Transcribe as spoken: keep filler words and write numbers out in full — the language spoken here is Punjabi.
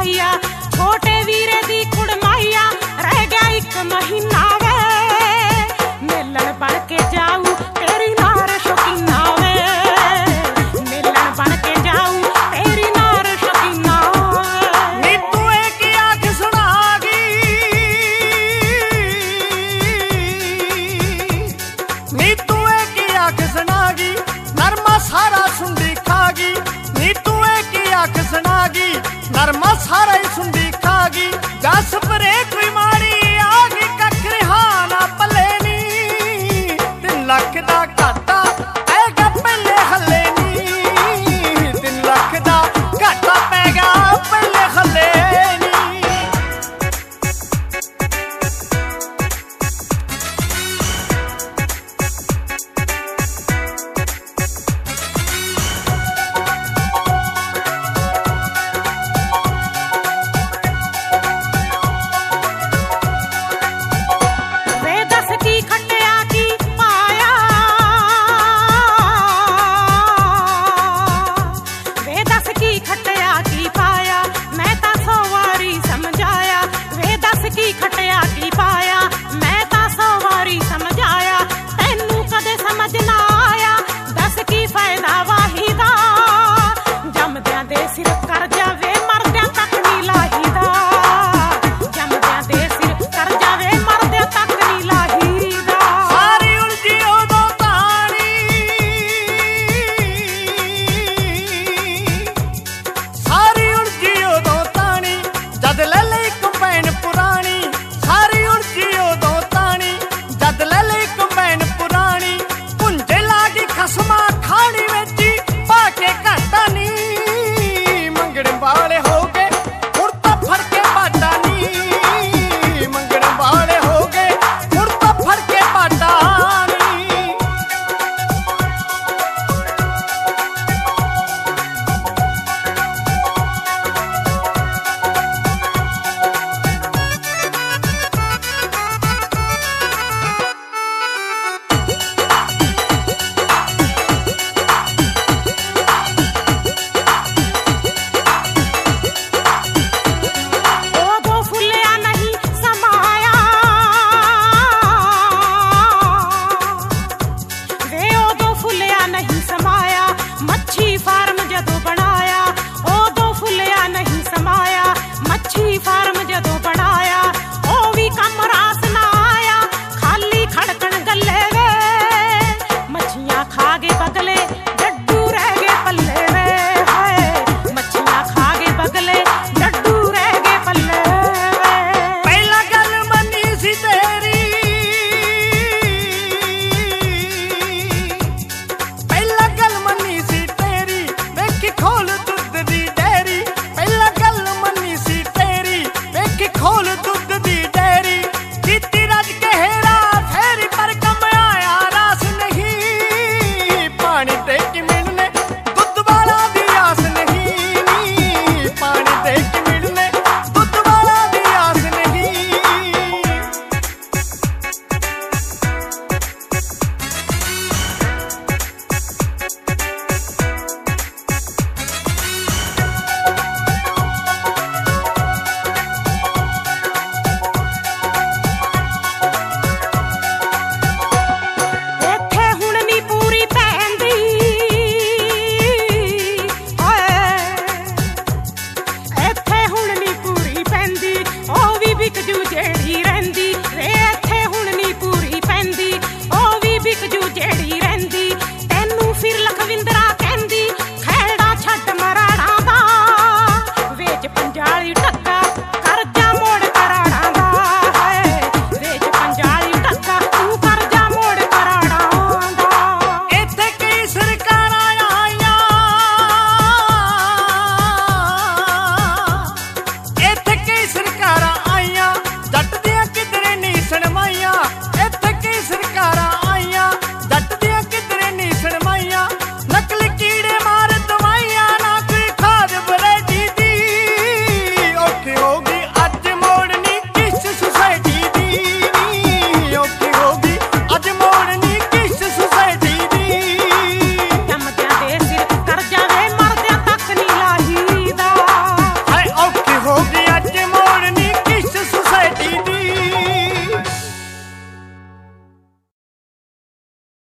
ਪਾਈਆ ਛੋਟੇ ਵੀਰੇ ਦੀ ਕੁੜਮਾਈਆ ਰਹਿ ਗਿਆ ਇੱਕ ਮਹੀਨਾ ਵੇ ਮਿਲਣ ਬਣ ਕੇ ਜਾਊ ਤੇਰੀ ਨਾਰ ਸ਼ੌਕੀਨਾ ਵੇ ਮਿਲਣ ਬਣ ਕੇ ਜਾਊ ਤੇਰੀ ਨਾਰ ਸ਼ੌਕੀਨਾ ਨੀ ਤੂੰ ਇਹ ਕੀ ਆਖ ਸੁਣਾ ਗਈ ਨੀ ਤੂੰ ਇਹ ਕੀ ਆਖ ਸੁਣਾ ਗਈ ਨਰਮਾ ਸਾਰਾ ਸੁੰਡੀ ਖਾ ਗਈ ਨੀ ਤੂੰ ਇਹ ਕੀ ਆਖ ਸੁਣਾ ਗਈ ਨਰਮਾ ਸਾਰਾ ਹੀ ਸੁੰਡੀ ਖਾ ਗਈ ਦਸ ਪਰੇ ਕੋਈ ਮਾੜੀ ਆ ਗਈ ਕੱਖ ਰਿਹਾ ਨਾ ਪੱਲੇ ਨੀ ਤਿੰਨ ਲੱਖ ਦਾ ਘਾਟਾ ਪੈ ਗਿਆ ਪਹਿਲੇ ਹੱਲੇ ਨੀ ਤਿੰਨ ਲੱਖ ਦਾ ਘਾਟਾ ਪੈ ਗਿਆ ਪਹਿਲੇ ਹੱਲੇ ਨੀ ਵੇ ਦੱਸ ਕੀ ਖੱਟਿਆ ਕੀ ਪਾਇਆ ਵੇ ਦੱਸ ਕੀ ਖੱਟਿਆ ਕੀ ਪਾਇਆ ਮੈਂ ਤਾਂ ਸੌ ਵਾਰੀ ਸਮਝਾਇਆ ਵੇ ਦੱਸ ਕੀ ਖੱਟਿਆ ਕੀ ਪਾਇਆ ਮੈਂ ਤਾਂ ਸੌ ਵਾਰੀ ਸਮਝਾਇਆ ਤੈਨੂੰ ਕਦੇ ਸਮਝ ਨਾ ਆਇਆ ਦੱਸ ਕੀ ਫਾਇਦਾ ਵਾਹੀ ਦਾ ਜੰਮਦਿਆਂ ਦੇ ਸਿਰ